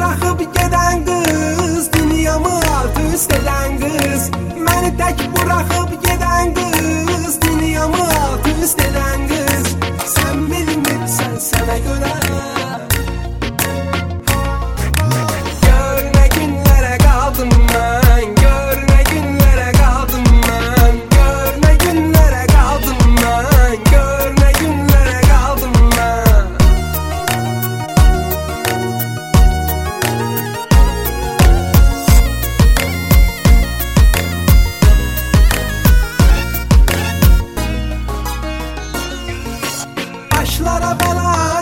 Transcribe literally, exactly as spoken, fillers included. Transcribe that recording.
buraxıb gedən qız, dünyamı alt üst edən qız. Məni tək buraxıb gedən qız, dünyamı alt üst edən qız. Sən bilmirsən sənə görə. Gör nə günlərə qaldım mən, gör nə günlərə qaldım mən, gör nə günlərə qaldım mən, gör nə günlərə qaldım mən. Başlara bəla